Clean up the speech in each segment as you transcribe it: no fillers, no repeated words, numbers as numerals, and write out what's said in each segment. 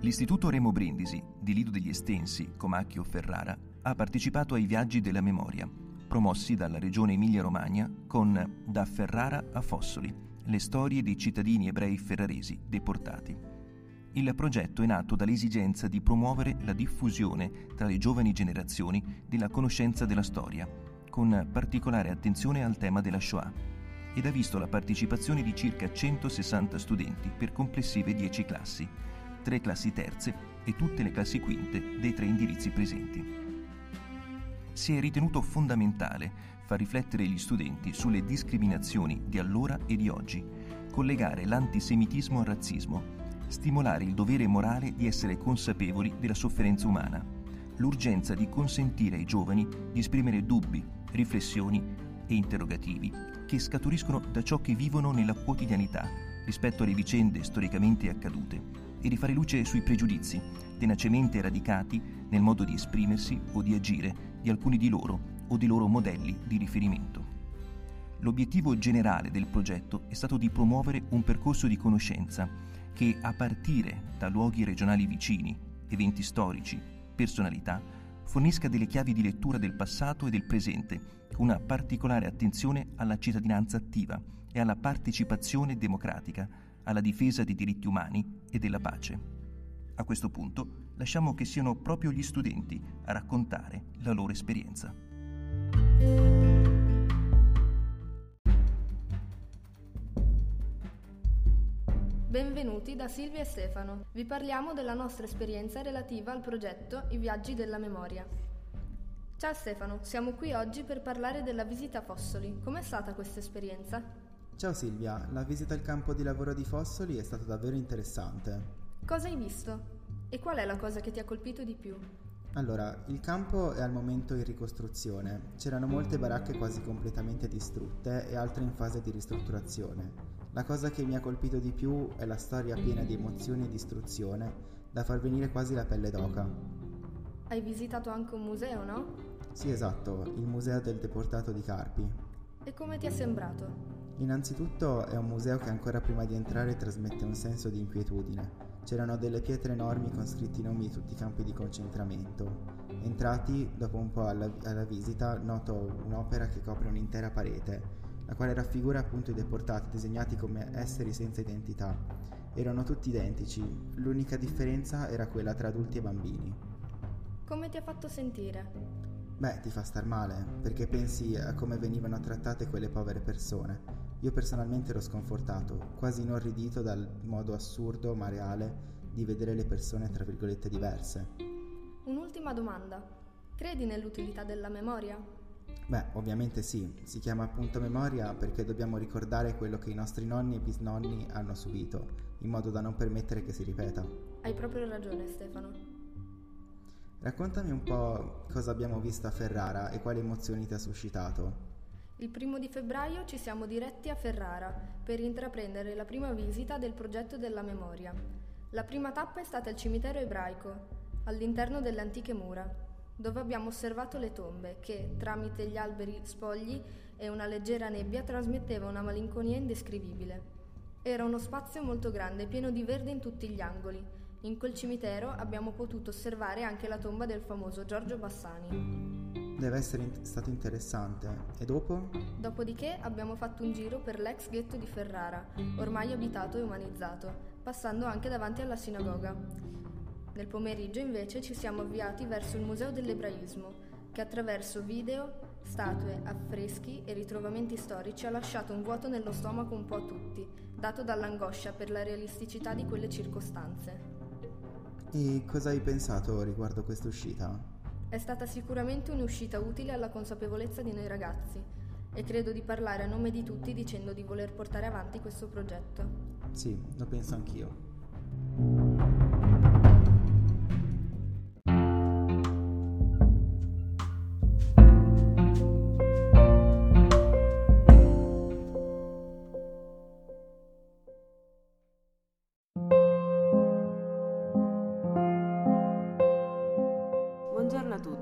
L'Istituto Remo Brindisi di Lido degli Estensi, Comacchio, Ferrara ha partecipato ai Viaggi della Memoria, promossi dalla Regione Emilia-Romagna con Da Ferrara a Fossoli, le storie dei cittadini ebrei ferraresi deportati. Il progetto è nato dall'esigenza di promuovere la diffusione tra le giovani generazioni della conoscenza della storia, con particolare attenzione al tema della Shoah, ed ha visto la partecipazione di circa 160 studenti per complessive 10 classi, 3 classi terze e tutte le classi quinte dei 3 indirizzi presenti. Si è ritenuto fondamentale far riflettere gli studenti sulle discriminazioni di allora e di oggi, collegare l'antisemitismo al razzismo, stimolare il dovere morale di essere consapevoli della sofferenza umana, l'urgenza di consentire ai giovani di esprimere dubbi, riflessioni e interrogativi che scaturiscono da ciò che vivono nella quotidianità rispetto alle vicende storicamente accadute e di fare luce sui pregiudizi, tenacemente radicati nel modo di esprimersi o di agire di alcuni di loro o dei loro modelli di riferimento. L'obiettivo generale del progetto è stato di promuovere un percorso di conoscenza che, a partire da luoghi regionali vicini, eventi storici, personalità, fornisca delle chiavi di lettura del passato e del presente, con una particolare attenzione alla cittadinanza attiva e alla partecipazione democratica, alla difesa dei diritti umani e della pace. A questo punto lasciamo che siano proprio gli studenti a raccontare la loro esperienza. Benvenuti da Silvia e Stefano. Vi parliamo della nostra esperienza relativa al progetto I Viaggi della Memoria. Ciao Stefano, siamo qui oggi per parlare della visita a Fossoli. Com'è stata questa esperienza? Ciao Silvia, la visita al campo di lavoro di Fossoli è stata davvero interessante. Cosa hai visto? E qual è la cosa che ti ha colpito di più? Allora, il campo è al momento in ricostruzione. C'erano molte baracche quasi completamente distrutte e altre in fase di ristrutturazione. La cosa che mi ha colpito di più è la storia piena di emozioni e di istruzione, da far venire quasi la pelle d'oca. Hai visitato anche un museo, no? Sì, esatto, il Museo del Deportato di Carpi. E come ti è sembrato? Innanzitutto è un museo che ancora prima di entrare trasmette un senso di inquietudine. C'erano delle pietre enormi con scritti i nomi di tutti i campi di concentramento. Entrati, dopo un po' alla visita, noto un'opera che copre un'intera parete, la quale raffigura appunto i deportati disegnati come esseri senza identità. Erano tutti identici, l'unica differenza era quella tra adulti e bambini. Come ti ha fatto sentire? Beh, ti fa star male, perché pensi a come venivano trattate quelle povere persone. Io personalmente ero sconfortato, quasi inorridito dal modo assurdo ma reale di vedere le persone tra virgolette diverse. Un'ultima domanda. Credi nell'utilità della memoria? Beh, ovviamente sì, si chiama appunto memoria perché dobbiamo ricordare quello che i nostri nonni e bisnonni hanno subito, in modo da non permettere che si ripeta. Hai proprio ragione, Stefano. Raccontami un po' cosa abbiamo visto a Ferrara e quali emozioni ti ha suscitato. Il 1 febbraio ci siamo diretti a Ferrara per intraprendere la prima visita del progetto della memoria. La prima tappa è stata il cimitero ebraico, all'interno delle antiche mura, dove abbiamo osservato le tombe che, tramite gli alberi spogli e una leggera nebbia, trasmetteva una malinconia indescrivibile. Era uno spazio molto grande, pieno di verde in tutti gli angoli. In quel cimitero abbiamo potuto osservare anche la tomba del famoso Giorgio Bassani. Deve essere stato interessante. E dopo? Dopodiché abbiamo fatto un giro per l'ex ghetto di Ferrara, ormai abitato e umanizzato, passando anche davanti alla sinagoga. Nel pomeriggio invece ci siamo avviati verso il Museo dell'Ebraismo, che attraverso video, statue, affreschi e ritrovamenti storici ha lasciato un vuoto nello stomaco un po' a tutti, dato dall'angoscia per la realisticità di quelle circostanze. E cosa hai pensato riguardo questa uscita? È stata sicuramente un'uscita utile alla consapevolezza di noi ragazzi e credo di parlare a nome di tutti dicendo di voler portare avanti questo progetto. Sì, lo penso anch'io. Buongiorno a tutti.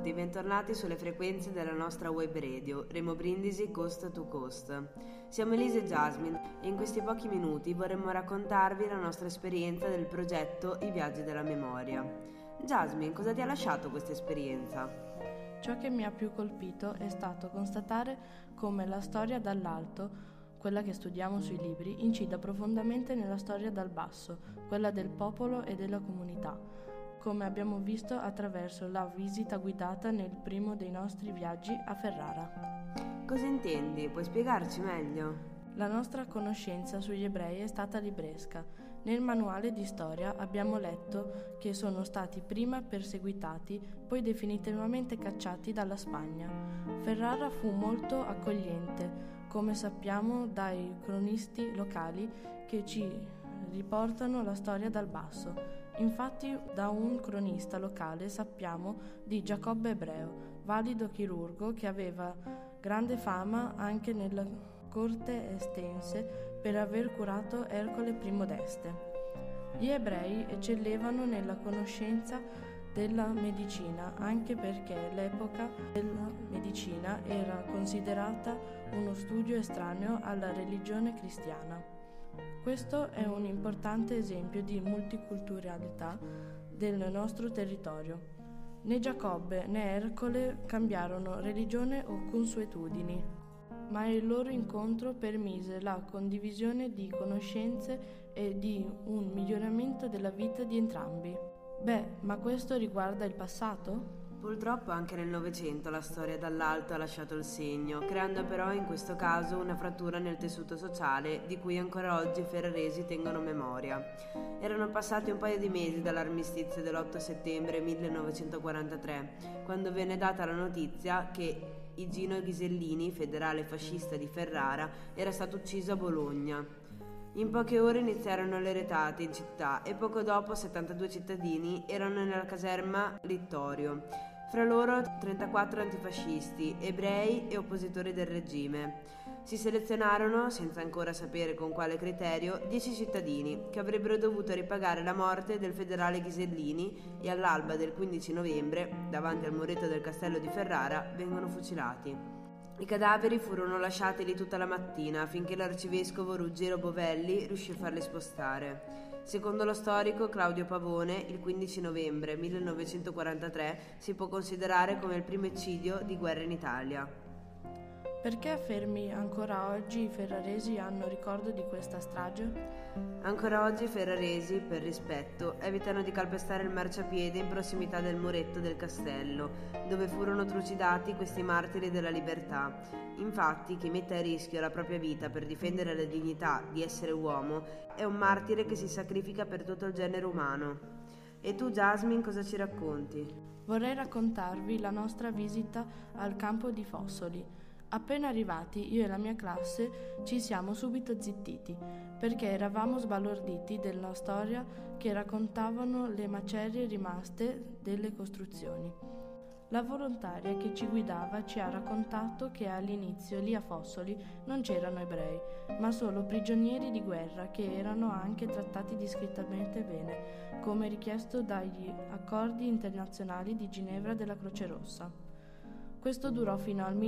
tutti, bentornati sulle frequenze della nostra web radio, Remo Brindisi Coast to Coast. Siamo Elisa e Jasmine e in questi pochi minuti vorremmo raccontarvi la nostra esperienza del progetto I Viaggi della Memoria. Jasmine, cosa ti ha lasciato questa esperienza? Ciò che mi ha più colpito è stato constatare come la storia dall'alto, quella che studiamo sui libri, incida profondamente nella storia dal basso, quella del popolo e della comunità, come abbiamo visto attraverso la visita guidata nel primo dei nostri viaggi a Ferrara. Cosa intendi? Puoi spiegarci meglio? La nostra conoscenza sugli ebrei è stata libresca. Nel manuale di storia abbiamo letto che sono stati prima perseguitati, poi definitivamente cacciati dalla Spagna. Ferrara fu molto accogliente, come sappiamo dai cronisti locali che ci riportano la storia dal basso. Infatti da un cronista locale sappiamo di Giacobbe Ebreo, valido chirurgo che aveva grande fama anche nella corte estense per aver curato Ercole I d'Este. Gli ebrei eccellevano nella conoscenza della medicina, anche perché l'epoca della medicina era considerata uno studio estraneo alla religione cristiana. Questo è un importante esempio di multiculturalità del nostro territorio. Né Giacobbe né Ercole cambiarono religione o consuetudini, ma il loro incontro permise la condivisione di conoscenze e di un miglioramento della vita di entrambi. Ma questo riguarda il passato? Purtroppo anche nel Novecento la storia dall'alto ha lasciato il segno, creando però in questo caso una frattura nel tessuto sociale di cui ancora oggi i ferraresi tengono memoria. Erano passati un paio di mesi dall'armistizio dell'8 settembre 1943, quando venne data la notizia che Igino Ghisellini, federale fascista di Ferrara, era stato ucciso a Bologna. In poche ore iniziarono le retate in città e poco dopo 72 cittadini erano nella caserma Littorio. Fra loro 34 antifascisti, ebrei e oppositori del regime. Si selezionarono, senza ancora sapere con quale criterio, 10 cittadini che avrebbero dovuto ripagare la morte del federale Ghisellini e all'alba del 15 novembre, davanti al muretto del castello di Ferrara, vengono fucilati. I cadaveri furono lasciati lì tutta la mattina finché l'arcivescovo Ruggero Bovelli riuscì a farli spostare. Secondo lo storico Claudio Pavone, il 15 novembre 1943 si può considerare come il primo eccidio di guerra in Italia. Perché affermi ancora oggi i ferraresi hanno ricordo di questa strage? Ancora oggi i ferraresi, per rispetto, evitano di calpestare il marciapiede in prossimità del muretto del castello, dove furono trucidati questi martiri della libertà. Infatti, chi mette a rischio la propria vita per difendere la dignità di essere uomo è un martire che si sacrifica per tutto il genere umano. E tu, Jasmine, cosa ci racconti? Vorrei raccontarvi la nostra visita al campo di Fossoli. Appena arrivati, io e la mia classe ci siamo subito zittiti, perché eravamo sbalorditi della storia che raccontavano le macerie rimaste delle costruzioni. La volontaria che ci guidava ci ha raccontato che all'inizio lì a Fossoli non c'erano ebrei, ma solo prigionieri di guerra che erano anche trattati discretamente bene, come richiesto dagli accordi internazionali di Ginevra della Croce Rossa. Questo durò fino al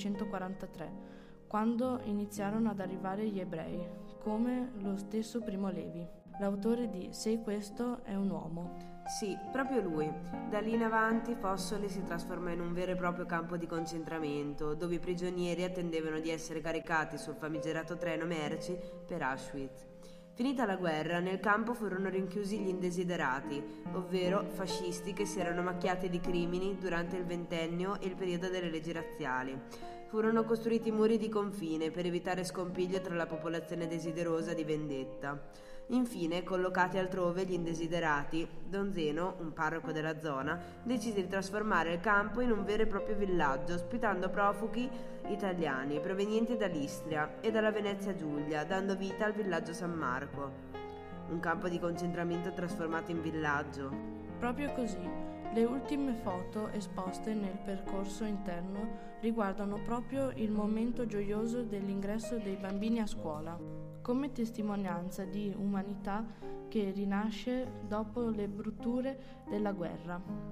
1943, quando iniziarono ad arrivare gli ebrei, come lo stesso Primo Levi, l'autore di Se questo è un uomo. Sì, proprio lui. Da lì in avanti Fossoli si trasformò in un vero e proprio campo di concentramento, dove i prigionieri attendevano di essere caricati sul famigerato treno merci per Auschwitz. Finita la guerra, nel campo furono rinchiusi gli indesiderati, ovvero fascisti che si erano macchiati di crimini durante il ventennio e il periodo delle leggi razziali. Furono costruiti muri di confine per evitare scompiglio tra la popolazione desiderosa di vendetta. Infine, collocati altrove gli indesiderati, Don Zeno, un parroco della zona, decise di trasformare il campo in un vero e proprio villaggio, ospitando profughi italiani provenienti dall'Istria e dalla Venezia Giulia, dando vita al villaggio San Marco. Un campo di concentramento trasformato in villaggio. Proprio così. Le ultime foto esposte nel percorso interno riguardano proprio il momento gioioso dell'ingresso dei bambini a scuola, come testimonianza di umanità che rinasce dopo le brutture della guerra.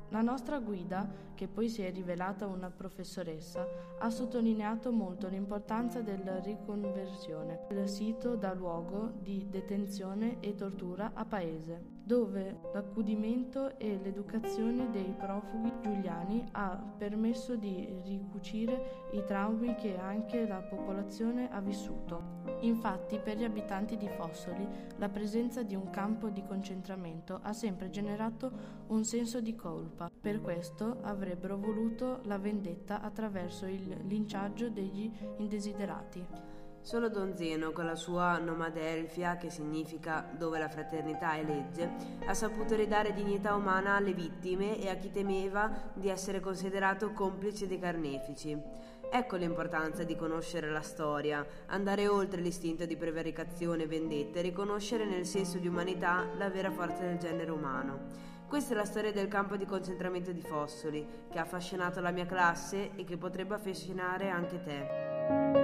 La nostra guida, che poi si è rivelata una professoressa, ha sottolineato molto l'importanza della riconversione. Il sito dà luogo di detenzione e tortura a Paese, dove l'accudimento e l'educazione dei profughi giuliani ha permesso di ricucire i traumi che anche la popolazione ha vissuto. Infatti, per gli abitanti di Fossoli, la presenza di un campo di concentramento ha sempre generato un senso di colpa. Per questo avrebbero voluto la vendetta attraverso il linciaggio degli indesiderati. Solo Don Zeno, con la sua Nomadelfia, che significa dove la fraternità è legge, ha saputo ridare dignità umana alle vittime e a chi temeva di essere considerato complice dei carnefici. Ecco l'importanza di conoscere la storia, andare oltre l'istinto di prevaricazione e vendetta e riconoscere nel senso di umanità la vera forza del genere umano. Questa è la storia del campo di concentramento di Fossoli, che ha affascinato la mia classe e che potrebbe affascinare anche te.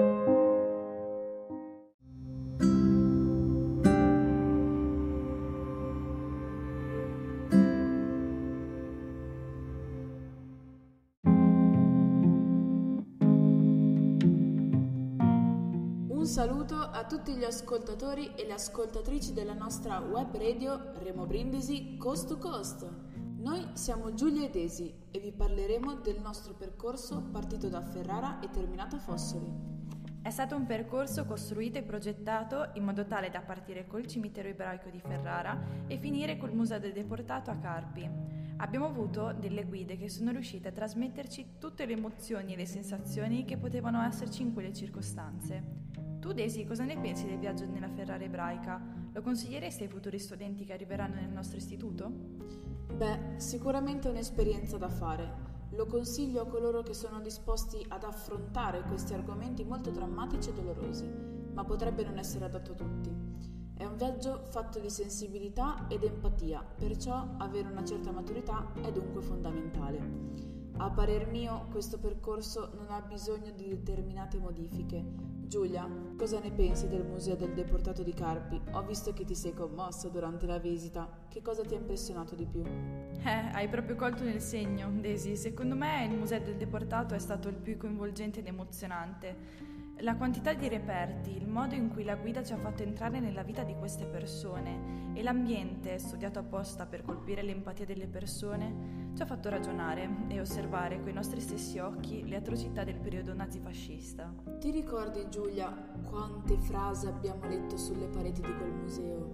Un saluto a tutti gli ascoltatori e le ascoltatrici della nostra web radio Remo Brindisi Coast to Coast. Noi siamo Giulia e Desi e vi parleremo del nostro percorso partito da Ferrara e terminato a Fossoli. È stato un percorso costruito e progettato in modo tale da partire col cimitero ebraico di Ferrara e finire col museo del deportato a Carpi. Abbiamo avuto delle guide che sono riuscite a trasmetterci tutte le emozioni e le sensazioni che potevano esserci in quelle circostanze. Tu, Desi, cosa ne pensi del viaggio nella Ferrara ebraica? Lo consiglieresti ai futuri studenti che arriveranno nel nostro istituto? Beh, sicuramente è un'esperienza da fare. Lo consiglio a coloro che sono disposti ad affrontare questi argomenti molto drammatici e dolorosi, ma potrebbe non essere adatto a tutti. È un viaggio fatto di sensibilità ed empatia, perciò avere una certa maturità è dunque fondamentale. A parer mio, questo percorso non ha bisogno di determinate modifiche. Giulia, cosa ne pensi del museo del deportato di Carpi? Ho visto che ti sei commossa durante la visita. Che cosa ti ha impressionato di più? Hai proprio colto nel segno, Desi. Secondo me il museo del deportato è stato il più coinvolgente ed emozionante. La quantità di reperti, il modo in cui la guida ci ha fatto entrare nella vita di queste persone e l'ambiente, studiato apposta per colpire l'empatia delle persone, ci ha fatto ragionare e osservare coi nostri stessi occhi le atrocità del periodo nazifascista. Ti ricordi, Giulia, quante frasi abbiamo letto sulle pareti di quel museo?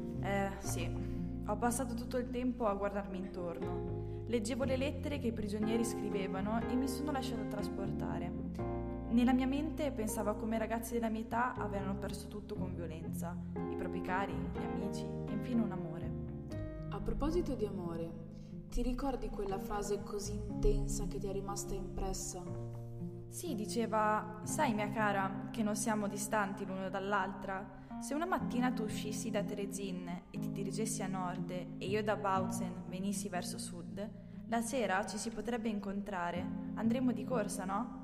Sì. Ho passato tutto il tempo a guardarmi intorno. Leggevo le lettere che i prigionieri scrivevano e mi sono lasciata trasportare. Nella mia mente pensavo a come i ragazzi della mia età avevano perso tutto con violenza, i propri cari, gli amici e infine un amore. A proposito di amore, ti ricordi quella frase così intensa che ti è rimasta impressa? Sì, diceva: sai mia cara, che non siamo distanti l'uno dall'altra? Se una mattina tu uscissi da Terezin e ti dirigessi a nord e io da Bautzen venissi verso sud, la sera ci si potrebbe incontrare, andremmo di corsa, no?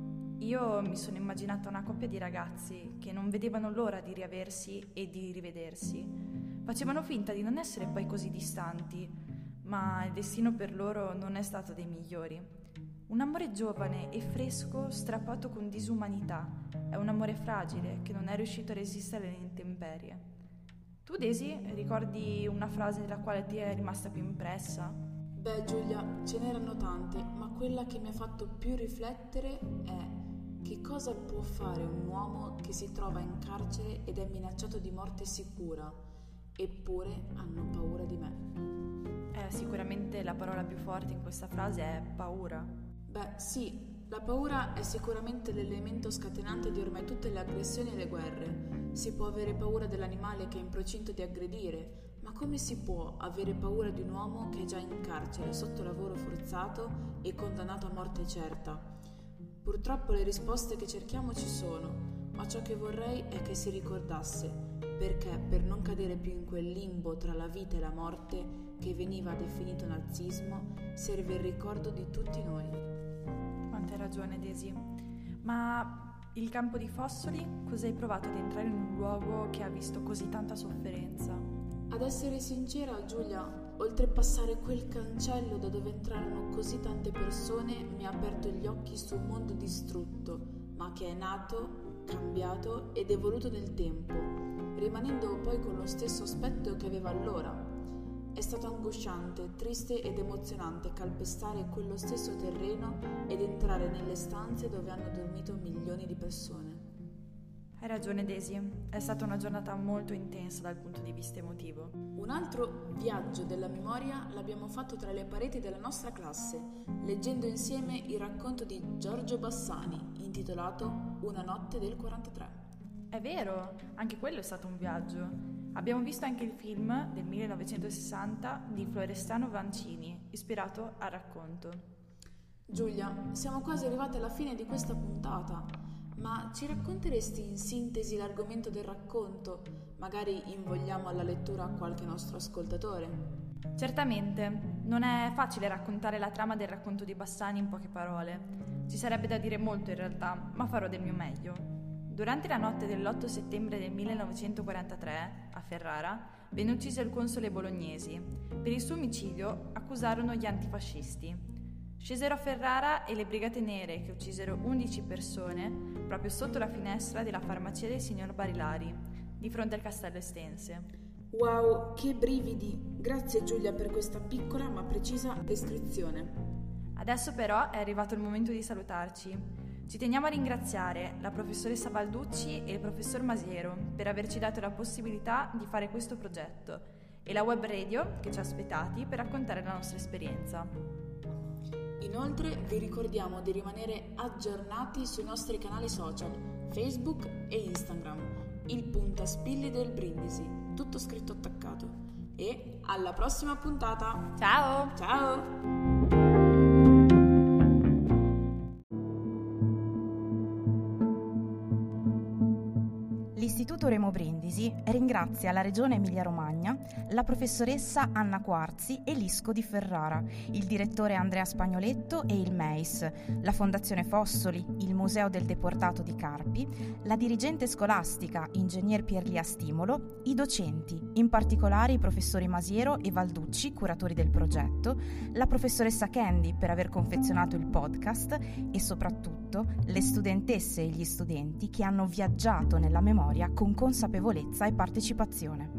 Io mi sono immaginata una coppia di ragazzi che non vedevano l'ora di riaversi e di rivedersi. Facevano finta di non essere poi così distanti, ma il destino per loro non è stato dei migliori. Un amore giovane e fresco strappato con disumanità. È un amore fragile che non è riuscito a resistere alle intemperie. Tu, Desi, ricordi una frase della quale ti è rimasta più impressa? Beh, Giulia, ce n'erano tante, ma quella che mi ha fatto più riflettere è: che cosa può fare un uomo che si trova in carcere ed è minacciato di morte sicura, eppure hanno paura di me? Sicuramente la parola più forte in questa frase è paura. Beh, sì, la paura è sicuramente l'elemento scatenante di ormai tutte le aggressioni e le guerre. Si può avere paura dell'animale che è in procinto di aggredire, ma come si può avere paura di un uomo che è già in carcere sotto lavoro forzato e condannato a morte certa? Purtroppo le risposte che cerchiamo ci sono, ma ciò che vorrei è che si ricordasse, perché per non cadere più in quel limbo tra la vita e la morte che veniva definito nazismo, serve il ricordo di tutti noi. Quanta ragione, Desi. Ma il campo di Fossoli, cosa hai provato ad entrare in un luogo che ha visto così tanta sofferenza? Ad essere sincera, Giulia, Oltrepassare quel cancello da dove entrarono così tante persone mi ha aperto gli occhi su un mondo distrutto, ma che è nato, cambiato ed evoluto nel tempo, rimanendo poi con lo stesso aspetto che aveva allora. È stato angosciante, triste ed emozionante calpestare quello stesso terreno ed entrare nelle stanze dove hanno dormito milioni di persone. Hai ragione Daisy, è stata una giornata molto intensa dal punto di vista emotivo. Un altro viaggio della memoria l'abbiamo fatto tra le pareti della nostra classe, leggendo insieme il racconto di Giorgio Bassani, intitolato Una notte del 43. È vero, anche quello è stato un viaggio. Abbiamo visto anche il film del 1960 di Florestano Vancini, ispirato al racconto. Giulia, siamo quasi arrivati alla fine di questa puntata, ma ci racconteresti in sintesi l'argomento del racconto? Magari invogliamo alla lettura qualche nostro ascoltatore. Certamente, non è facile raccontare la trama del racconto di Bassani in poche parole. Ci sarebbe da dire molto in realtà, ma farò del mio meglio. Durante la notte dell'8 settembre del 1943, a Ferrara, venne ucciso il console bolognesi. Per il suo omicidio accusarono gli antifascisti. Scesero a Ferrara e le Brigate Nere, che uccisero 11 persone, proprio sotto la finestra della farmacia del signor Barilari, di fronte al castello estense. Wow, che brividi! Grazie Giulia per questa piccola ma precisa descrizione. Adesso però è arrivato il momento di salutarci. Ci teniamo a ringraziare la professoressa Balducci e il professor Masiero per averci dato la possibilità di fare questo progetto e la web radio che ci ha aspettati per raccontare la nostra esperienza. Inoltre vi ricordiamo di rimanere aggiornati sui nostri canali social, Facebook e Instagram, il Puntaspilli del Brindisi, tutto scritto attaccato. E alla prossima puntata! Ciao! Ciao! L'Istituto Remo Brindisi ringrazia la Regione Emilia-Romagna, la professoressa Anna Quarzi e l'ISCO di Ferrara, il direttore Andrea Spagnoletto e il MEIS, la Fondazione Fossoli, il Museo del Deportato di Carpi, la dirigente scolastica Ingegner Pierlia Stimolo, i docenti, in particolare i professori Masiero e Valducci, curatori del progetto, la professoressa Candy per aver confezionato il podcast e soprattutto le studentesse e gli studenti che hanno viaggiato nella memoria con consapevolezza e partecipazione.